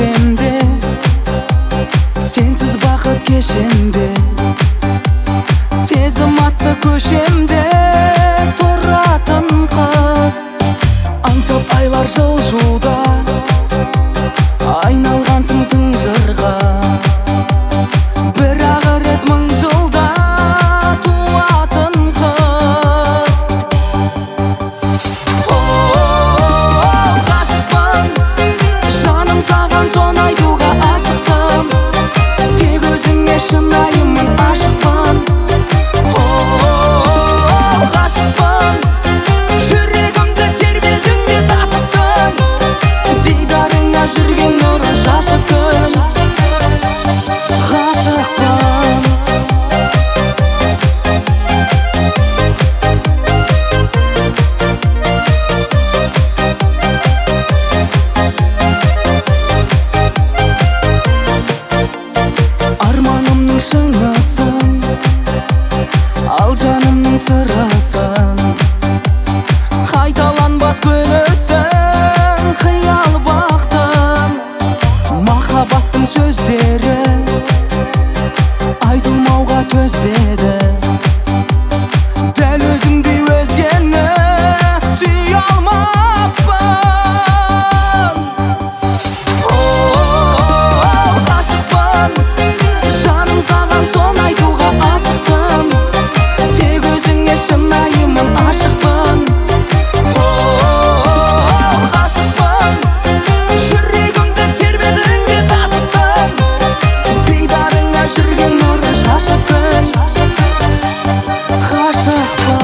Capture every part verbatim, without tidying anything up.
өтсем де, сенсіз бақыт кешем бе? Сезім атты көшемде тұратын қыз, аңсап айлар жылжуда, айналғансың тың жырға. Бірақ рет мың жылда туатын қыз. О-о-о, ғашықпын, жаным саған соны айтуға асықтым. Тек өзіңе шынайымын, ашықпын. О-о-о, ғашықпын, жүрегімді тербедің де тасыптың. Дидарыңа жүрген нұрын шашып күн. Ғашықпын. Арманымның шыңысын, ал жанымның сырысын. Қайталанбас күнісің, қиял бақтың. Махаббаттың сөздері айтылмауға төзбеді. Дәл өзіңдей өзгені сүйе алмаппын. О-о-о, ғашықпын, жаным саған соны айтуға асықтым. Тек өзіңе шынайымын, ашықпын. О-о-о, ғашықпын, жүрегімді тербедің де тасыптың. Дидарыңа жүрген нұрын шашып күн. Ғашықпын.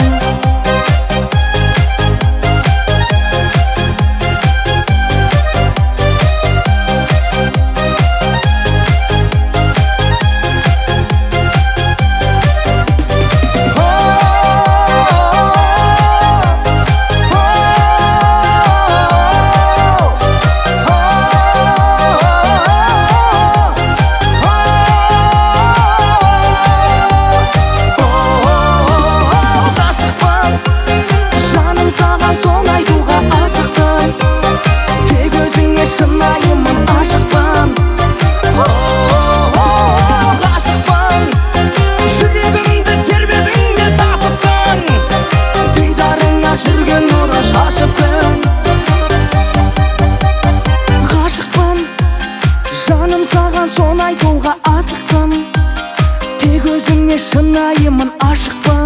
Шынайымын, ашықпын. О-о-о, ғашықпын, жүрегімді тербедің де тасыптың. Дидарыңа жүрген нұры шашып күн. Ғашықпын, жаным саған соны айтуға асықтым. Тек өзіңе шынайымын, ашықпын.